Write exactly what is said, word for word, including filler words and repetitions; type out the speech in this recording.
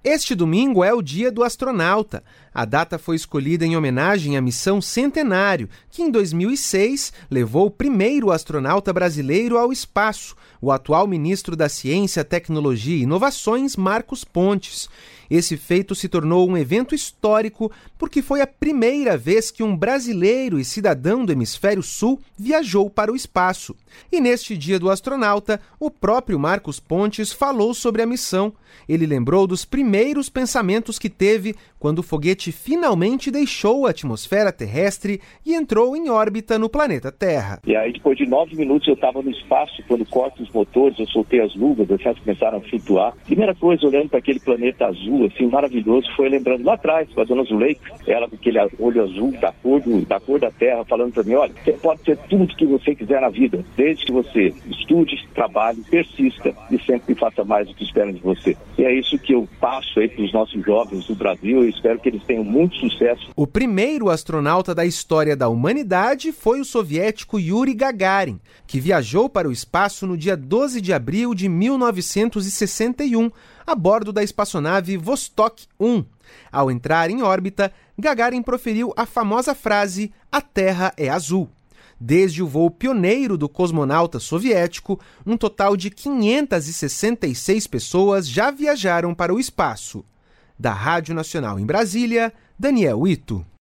Este domingo é o Dia do Astronauta. A data foi escolhida em homenagem à missão Centenário, que em dois mil e seis levou o primeiro astronauta brasileiro ao espaço, o atual ministro da Ciência, Tecnologia e Inovações, Marcos Pontes. Esse feito se tornou um evento histórico porque foi a primeira vez que um brasileiro e cidadão do Hemisfério Sul viajou para o espaço. E neste Dia do Astronauta, o próprio Marcos Pontes falou sobre a missão. Ele lembrou dos primeiros pensamentos que teve quando o foguete finalmente deixou a atmosfera terrestre e entrou em órbita no planeta Terra. E aí, depois de nove minutos, eu estava no espaço. Quando corto os motores, eu soltei as luvas, as chaves começaram a flutuar. Primeira coisa, olhando para aquele planeta azul, assim, maravilhoso, foi lembrando lá atrás, com a dona Zuleika, ela com aquele olho azul da cor, do, da cor da Terra, falando para mim, olha, você pode ser tudo que você quiser na vida, desde que você estude, trabalhe, persista e sempre faça mais do que esperam de você. E é isso que eu passo aí para os nossos jovens do Brasil e espero que eles tenham muito sucesso. O primeiro astronauta da história da humanidade foi o soviético Yuri Gagarin, que viajou para o espaço no dia doze de abril de mil novecentos e sessenta e um, a bordo da espaçonave Vostok um. Ao entrar em órbita, Gagarin proferiu a famosa frase "A Terra é azul". Desde o voo pioneiro do cosmonauta soviético, um total de quinhentas e sessenta e seis pessoas já viajaram para o espaço. Da Rádio Nacional em Brasília, Daniel Ito.